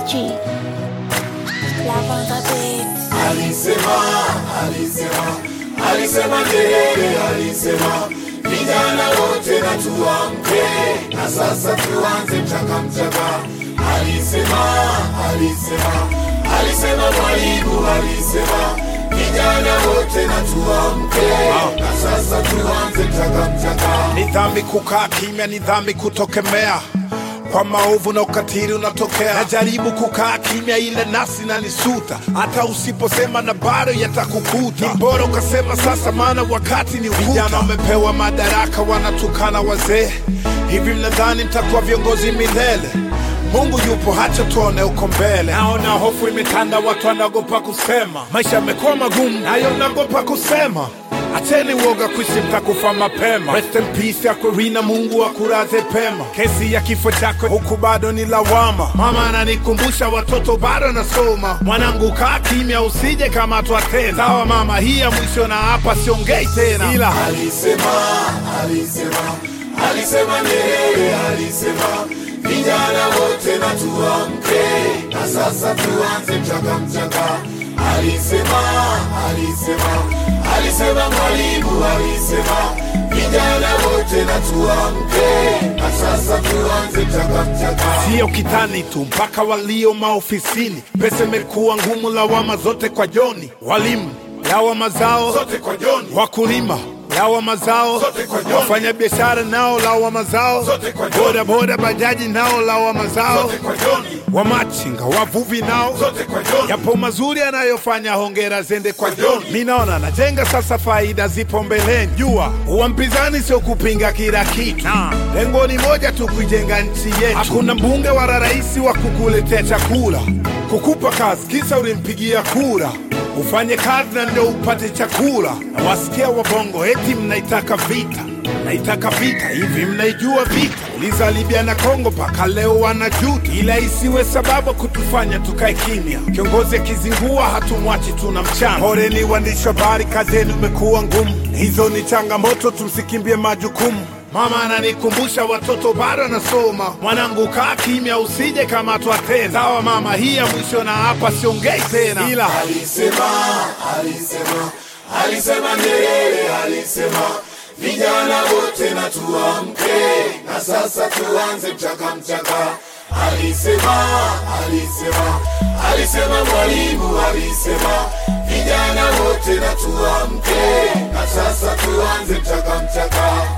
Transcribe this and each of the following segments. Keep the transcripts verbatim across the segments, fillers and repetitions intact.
G. Love on the beat. Alisema, alisema, alisema Nyerere, alisema vijana wote na tuamke, na sasa tuanze mchaka mchaka. Alisema, alisema, alisema Mwalimu, alisema vijana wote na tuamke, na sasa tuanze mchaka mchaka. Ni dhambi kukaa kimya, ni dhambi kutokemea kwa maovu na ukatili unatokea. Najaribu kukaa kimya ile nafsi na nisuta, hata usiposema na bado yatakukuta. Ni bora ukasema sasa, maana wakati ni ukuta. Vijana wamepewa madaraka, wanatukana wazee. Hivi mnadhani mtakuwa viongozi milele? Mungu yupo, hacha tuone uko mbele. Naona hofu imetanda, watu wanaogopa kusema. Maisha yamekuwa magumu, nayo naogopa kusema. Acheni uoga, kuishi mtakufa mapema. Rest in peace Aquafina, Mungu akulaze pema. Kesi ya kifo chako huku bado ni lawama. Mama ananikumbusha watoto bado nasoma. Mwanangu kaa kimya, usije kamatwa tena. Sawa mama, hii ya mwisho na hapa siongei tena. Ila alisema, alisema, alisema Nyerere, alisema vijana wote na tuamke, na sasa tuanze mchaka mchaka. Alisema, alisema, alisema Mwalimu, alisema vijana wote na tuamke, na sasa tuanze mchaka mchaka. Sio kitani tu, mpaka walio maofisini. Pesa imekuwa ngumu, lawama zote kwa Joni. Walimu lawama zao zote kwa Joni. Wakulima lawama zao zote kwa Joni. Wafanya biashara nao lawama zao zote kwa Joni. Boda boda bajaji nao lawama zao zote kwa Joni. Wamachinga wavuvi nao zote kwa Joni. Yapo mazuri anayofanya, hongera zende kwa Joni. Mimi naona najenga sasa, faida zipo mbeleni. Jua uwa mpinzani sio kupinga kila kitu nah. Lengo ni moja tu, kujenga nchi yetu. Hakuna mbunge wala rais wa kukuletea chakula, kukupa kazi kisa ulimpigia kura. Ufanye kazi na ndio upate chakula. Na wasikia wabongo eti mnaitaka vita, mnaitaka vita. Hivi mnaijua vita? Uliza Libya na Kongo, paka leo wanajuta. Ila isiwe sababu kutufanya tukae kimya. Kiongozi akizingua hatumwachi, tuna mchana. Poreni waandishi habari, kazi yenu imekuwa ngumu. Hizo ni changamoto, tumsikimbie majukumu. Mama ananikumbusha watoto bado nasoma. Mwanangu kaa kimya, usije kamatwa tena. Sawa mama, hii ya mwisho na hapa siongei tena. Ila alisema, alisema, alisema Nyerere, alisema vijana wote na tuamke, na sasa tuanze mchaka mchaka. Alisema, alisema, alisema Mwalimu, alisema vijana wote na tuamke, na sasa tuanze mchaka mchaka.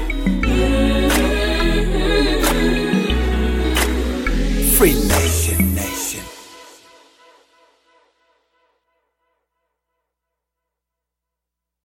Free Nation.